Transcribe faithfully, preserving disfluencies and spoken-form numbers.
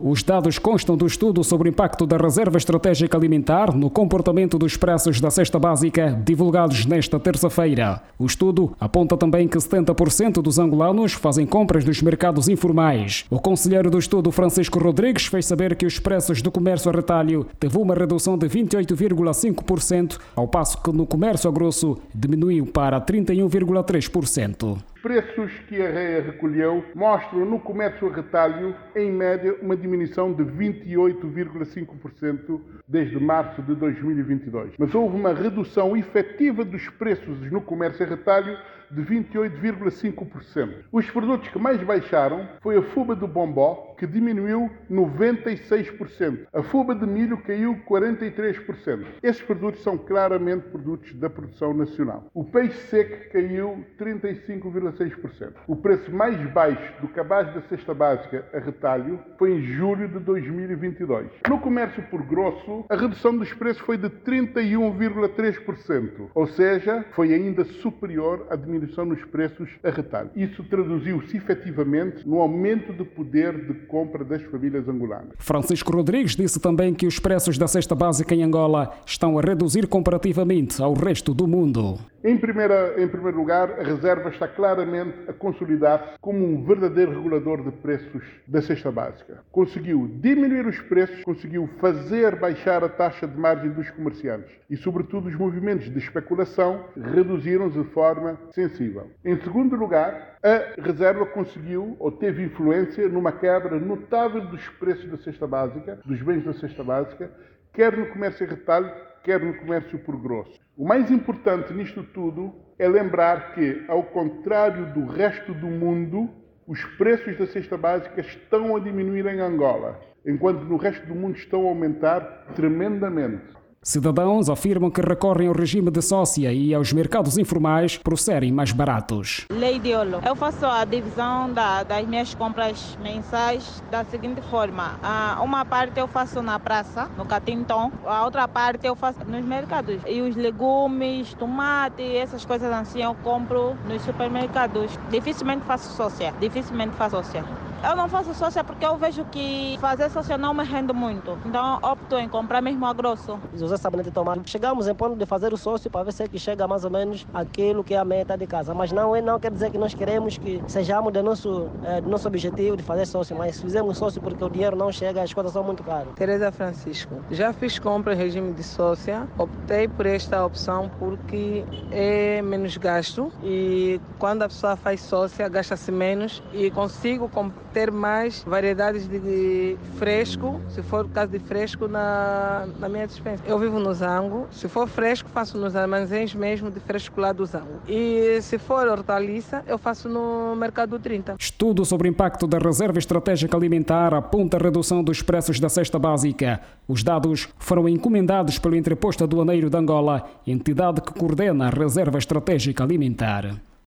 Os dados constam do estudo sobre o impacto da Reserva Estratégica Alimentar no comportamento dos preços da cesta básica, divulgados nesta terça-feira. O estudo aponta também que setenta por cento dos angolanos fazem compras nos mercados informais. O conselheiro do estudo, Francisco Rodrigues, fez saber que os preços do comércio a retalho teve uma redução de vinte e oito vírgula cinco por cento, ao passo que no comércio a grosso diminuiu para trinta e um vírgula três por cento. Os preços que a R E A recolheu mostram no comércio a retalho, em média, uma diminuição de vinte e oito vírgula cinco por cento desde março de dois mil e vinte e dois. Mas houve uma redução efetiva dos preços no comércio a retalho de vinte e oito vírgula cinco por cento. Os produtos que mais baixaram foi a fuba do bombó, que diminuiu noventa e seis por cento. A fuba de milho caiu quarenta e três por cento. Esses produtos são claramente produtos da produção nacional. O peixe seco caiu trinta e cinco vírgula seis por cento. O preço mais baixo do cabaz da cesta básica a retalho foi em julho de dois mil e vinte e dois. No comércio por grosso, a redução dos preços foi de trinta e um vírgula três por cento, ou seja, foi ainda superior à diminuição nos preços a retalho. Isso traduziu-se efetivamente no aumento do poder de compra das famílias angolanas. Francisco Rodrigues disse também que os preços da cesta básica em Angola estão a reduzir comparativamente ao resto do mundo. Em, primeira, em primeiro lugar, a Reserva está claramente a consolidar-se como um verdadeiro regulador de preços da cesta básica. Conseguiu diminuir os preços, conseguiu fazer baixar a taxa de margem dos comerciantes e, sobretudo, os movimentos de especulação reduziram-se de forma sensível. Em segundo lugar, a Reserva conseguiu ou teve influência numa quebra notável dos preços da cesta básica, dos bens da cesta básica, quer no comércio a retalho, quer no comércio por grosso. O mais importante nisto tudo é lembrar que, ao contrário do resto do mundo, os preços da cesta básica estão a diminuir em Angola, enquanto no resto do mundo estão a aumentar tremendamente. Cidadãos afirmam que recorrem ao regime de sócia e aos mercados informais por serem mais baratos. Lei de Olo. Eu faço a divisão da, das minhas compras mensais da seguinte forma. Ah, uma parte eu faço na praça, no Catinton. A outra parte eu faço nos mercados. E os legumes, tomate, essas coisas assim eu compro nos supermercados. Dificilmente faço sócia. Dificilmente faço sócia. Eu não faço sócia porque eu vejo que fazer sócia não me rende muito. Então opto em comprar mesmo a grosso. Usar sabonete de tomate. Chegamos em ponto de fazer o sócio para ver se é que chega mais ou menos aquilo que é a meta de casa. Mas não, não quer dizer que nós queremos que sejamos do nosso, é, do nosso objetivo de fazer sócio. Mas fizemos sócio porque o dinheiro não chega, as coisas são muito caras. Tereza Francisco. Já fiz compra em regime de sócia. Optei por esta opção porque é menos gasto. E quando a pessoa faz sócia, gasta-se menos e consigo ter mais variedades de fresco, se for o caso de fresco, na, na minha despensa. Eu vivo no Zango, se for fresco, faço nos armazéns mesmo de fresco lá do Zango. E se for hortaliça, eu faço no Mercado trinta. Estudo sobre o impacto da Reserva Estratégica Alimentar aponta a redução dos preços da cesta básica. Os dados foram encomendados pelo Entreposto Aduaneiro de Angola, entidade que coordena a Reserva Estratégica Alimentar.